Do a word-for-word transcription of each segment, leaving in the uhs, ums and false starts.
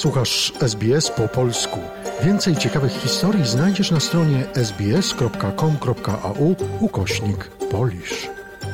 Słuchasz S B S po polsku. Więcej ciekawych historii znajdziesz na stronie sbs.com.au ukośnik Polish.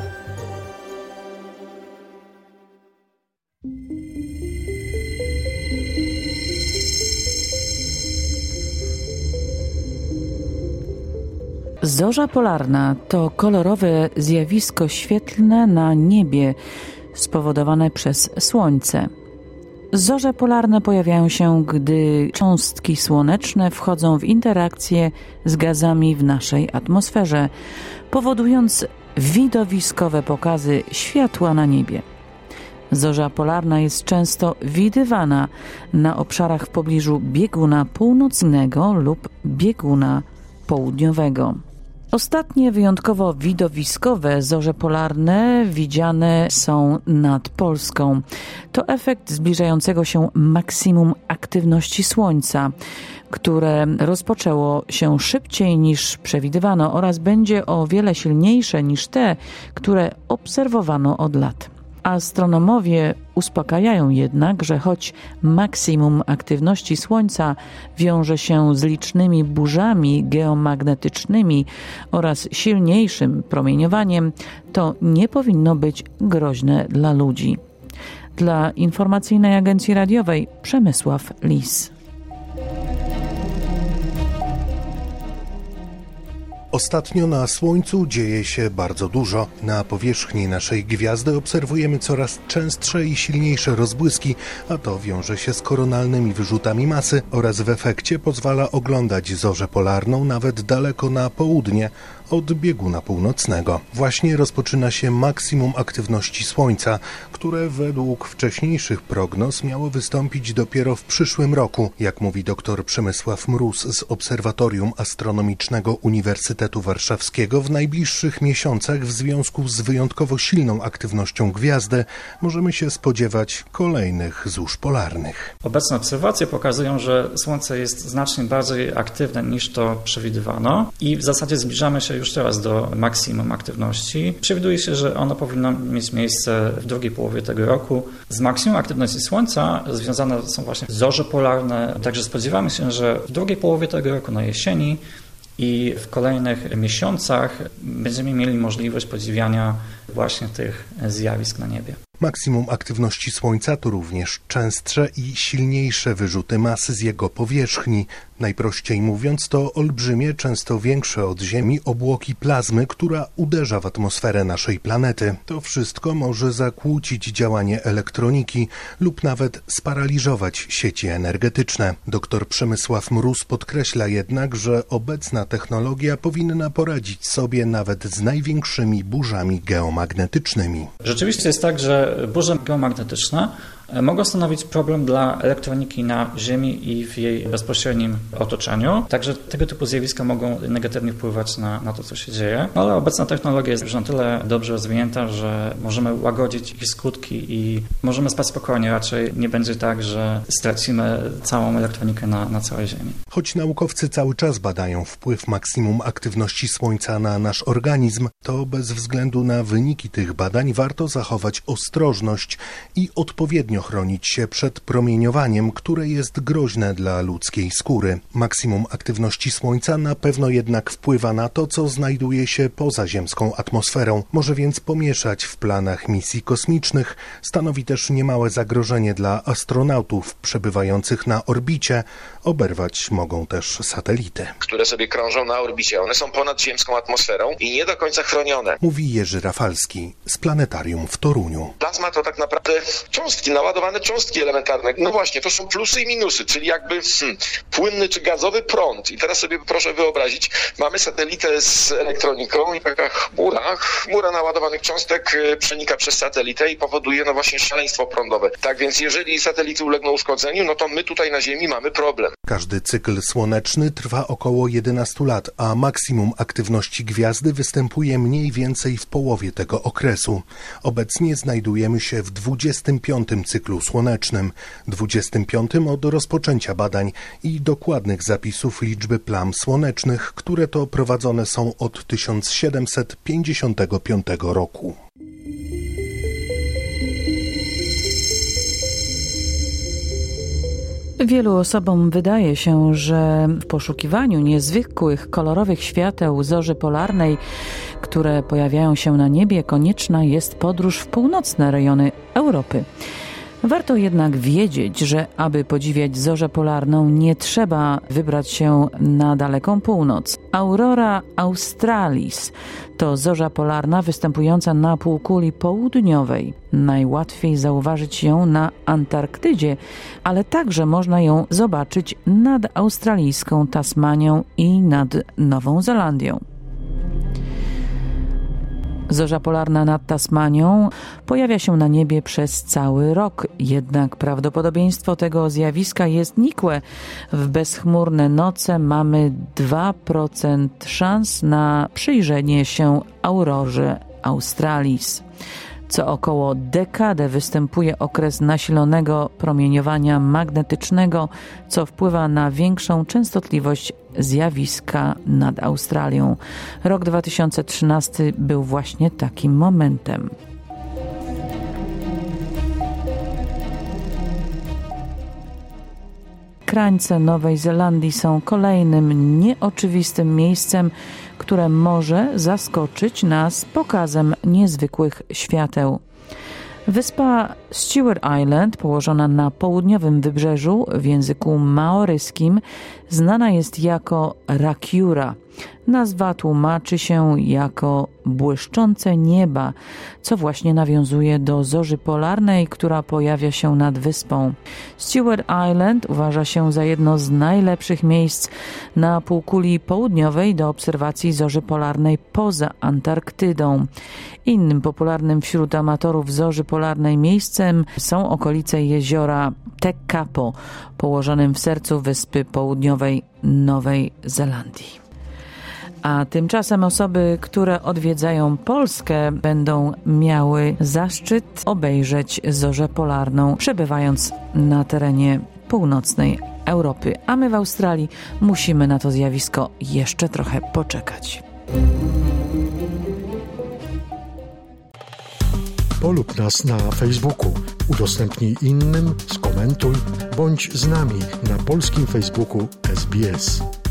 Zorza polarna to kolorowe zjawisko świetlne na niebie spowodowane przez Słońce. Zorze polarne pojawiają się, gdy cząstki słoneczne wchodzą w interakcję z gazami w naszej atmosferze, powodując widowiskowe pokazy światła na niebie. Zorza polarna jest często widywana na obszarach w pobliżu bieguna północnego lub bieguna południowego. Ostatnie wyjątkowo widowiskowe zorze polarne widziane są nad Polską. To efekt zbliżającego się maksimum aktywności Słońca, które rozpoczęło się szybciej niż przewidywano oraz będzie o wiele silniejsze niż te, które obserwowano od lat. Astronomowie uspokajają jednak, że choć maksimum aktywności Słońca wiąże się z licznymi burzami geomagnetycznymi oraz silniejszym promieniowaniem, to nie powinno być groźne dla ludzi. Dla Informacyjnej Agencji Radiowej Przemysław Lis. Ostatnio na Słońcu dzieje się bardzo dużo. Na powierzchni naszej gwiazdy obserwujemy coraz częstsze i silniejsze rozbłyski, a to wiąże się z koronalnymi wyrzutami masy oraz w efekcie pozwala oglądać zorzę polarną nawet daleko na południe od bieguna północnego. Właśnie rozpoczyna się maksimum aktywności Słońca, które według wcześniejszych prognoz miało wystąpić dopiero w przyszłym roku, jak mówi dr Przemysław Mróz z Obserwatorium Astronomicznego Uniwersytetu Warszawskiego. W najbliższych miesiącach w związku z wyjątkowo silną aktywnością gwiazdy możemy się spodziewać kolejnych zórz polarnych. Obecne obserwacje pokazują, że Słońce jest znacznie bardziej aktywne niż to przewidywano i w zasadzie zbliżamy się już teraz do maksimum aktywności. Przewiduje się, że ono powinno mieć miejsce w drugiej połowie tego roku. Z maksimum aktywności Słońca związane są właśnie zorze polarne, także spodziewamy się, że w drugiej połowie tego roku na jesieni i w kolejnych miesiącach będziemy mieli możliwość podziwiania właśnie tych zjawisk na niebie. Maksimum aktywności Słońca to również częstsze i silniejsze wyrzuty masy z jego powierzchni. Najprościej mówiąc, to olbrzymie, często większe od Ziemi obłoki plazmy, która uderza w atmosferę naszej planety. To wszystko może zakłócić działanie elektroniki lub nawet sparaliżować sieci energetyczne. Dr Przemysław Mróz podkreśla jednak, że obecna technologia powinna poradzić sobie nawet z największymi burzami geomagnetycznymi. Rzeczywiście jest tak, że burze geomagnetyczne mogą stanowić problem dla elektroniki na Ziemi i w jej bezpośrednim otoczeniu. Także tego typu zjawiska mogą negatywnie wpływać na, na to, co się dzieje. Ale obecna technologia jest już na tyle dobrze rozwinięta, że możemy łagodzić ich skutki i możemy spać spokojnie. Raczej nie będzie tak, że stracimy całą elektronikę na, na całej Ziemi. Choć naukowcy cały czas badają wpływ maksimum aktywności Słońca na nasz organizm, to bez względu na wyniki tych badań warto zachować ostrożność i odpowiednio chronić się przed promieniowaniem, które jest groźne dla ludzkiej skóry. Maksimum aktywności Słońca na pewno jednak wpływa na to, co znajduje się poza ziemską atmosferą. Może więc pomieszać w planach misji kosmicznych. Stanowi też niemałe zagrożenie dla astronautów przebywających na orbicie. Oberwać mogą też satelity, które sobie krążą na orbicie. One są ponad ziemską atmosferą i nie do końca chronione. Mówi Jerzy Rafalski z Planetarium w Toruniu. Plazma to tak naprawdę cząstki, naładowane cząstki elementarne. No właśnie, to są plusy i minusy, czyli jakby hmm, płynny czy gazowy prąd. I teraz sobie proszę wyobrazić, mamy satelitę z elektroniką i taka chmura, chmura naładowanych cząstek przenika przez satelitę i powoduje no właśnie szaleństwo prądowe. Tak więc jeżeli satelity ulegną uszkodzeniu, no to my tutaj na Ziemi mamy problem. Każdy cykl słoneczny trwa około jedenaście lat, a maksimum aktywności gwiazdy występuje mniej więcej w połowie tego okresu. Obecnie znajdujemy się w dwudziestym piątym cyklu słonecznym, dwudziestym piątym od rozpoczęcia badań i dokładnych zapisów liczby plam słonecznych, które to prowadzone są od tysiąc siedemset pięćdziesiątego piątego roku. Wielu osobom wydaje się, że w poszukiwaniu niezwykłych, kolorowych świateł zorzy polarnej, które pojawiają się na niebie, konieczna jest podróż w północne rejony Europy. Warto jednak wiedzieć, że aby podziwiać zorzę polarną, nie trzeba wybrać się na daleką północ. Aurora australis to zorza polarna występująca na półkuli południowej. Najłatwiej zauważyć ją na Antarktydzie, ale także można ją zobaczyć nad australijską Tasmanią i nad Nową Zelandią. Zorza polarna nad Tasmanią pojawia się na niebie przez cały rok, jednak prawdopodobieństwo tego zjawiska jest nikłe. W bezchmurne noce mamy dwa procent szans na przyjrzenie się aurorze australis. Co około dekadę występuje okres nasilonego promieniowania magnetycznego, co wpływa na większą częstotliwość zjawiska nad Australią. Rok dwa tysiące trzynasty był właśnie takim momentem. Krańce Nowej Zelandii są kolejnym nieoczywistym miejscem, które może zaskoczyć nas pokazem niezwykłych świateł. Wyspa Stewart Island, położona na południowym wybrzeżu w języku maoryskim, znana jest jako Rakiura. Nazwa tłumaczy się jako błyszczące nieba, co właśnie nawiązuje do zorzy polarnej, która pojawia się nad wyspą. Stewart Island uważa się za jedno z najlepszych miejsc na półkuli południowej do obserwacji zorzy polarnej poza Antarktydą. Innym popularnym wśród amatorów zorzy polarnej miejscem są okolice jeziora Tekapo, położonym w sercu wyspy południowej Nowej Zelandii. A tymczasem osoby, które odwiedzają Polskę, będą miały zaszczyt obejrzeć zorzę polarną, przebywając na terenie północnej Europy. A my w Australii musimy na to zjawisko jeszcze trochę poczekać. Polub nas na Facebooku, udostępnij innym, skomentuj, bądź z nami na polskim Facebooku S B S.